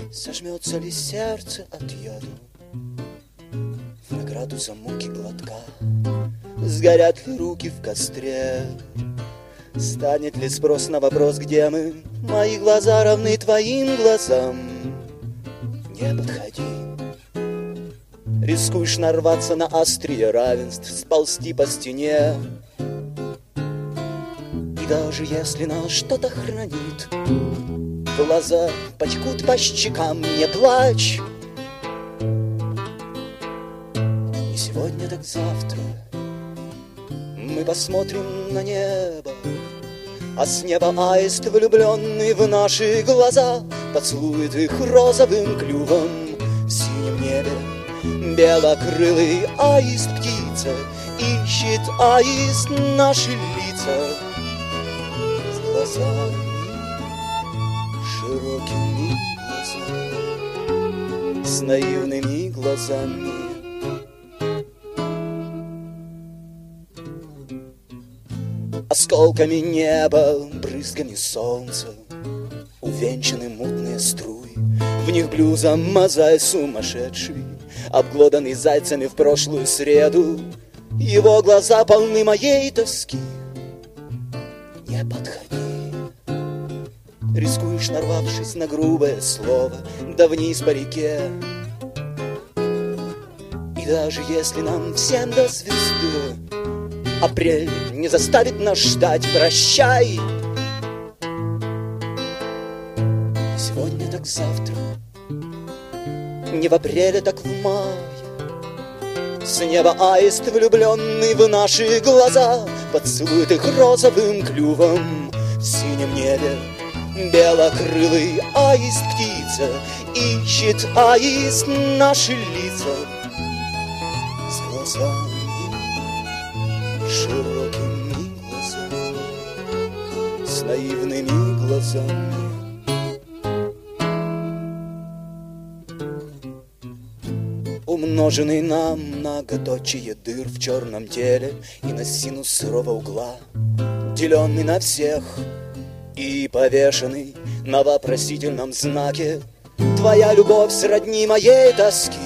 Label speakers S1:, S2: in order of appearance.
S1: Сожмется ли сердце от яду в награду за муки глотка? Сгорят ли руки в костре? Станет ли спрос на вопрос, где мы? Мои глаза равны твоим глазам. Не подходи. Рискуешь нарваться на острие равенств, сползти по стене. И даже если нас что-то хранит, глаза потекут по щекам, не плачь. Не сегодня, так завтра мы посмотрим на небо, а с неба аист, влюбленный в наши глаза, поцелует их розовым клювом. В синем небе белокрылый аист птица, ищет аист наши лица с глазами, широкими глазами, с наивными глазами. Осколками неба, брызгами солнца увенчаны мутные струи. В них блюза мозаик сумасшедший, обглоданный зайцами в прошлую среду. Его глаза полны моей тоски. Не подходи. Рискуешь, нарвавшись на грубое слово, да вниз по реке. И даже если нам всем до звезды апрель не заставит нас ждать, прощай. Сегодня, так завтра, не в апреле, так в мае. С неба аист, влюбленный в наши глаза, поцелует их розовым клювом. В синем небе белокрылый аист птица, ищет аист наши лица с глазами, широкими глазами, с наивными глазами. Умноженный на многоточие дыр в черном теле и на синус сырого угла, деленный на всех и повешенный на вопросительном знаке. Твоя любовь сродни моей тоске.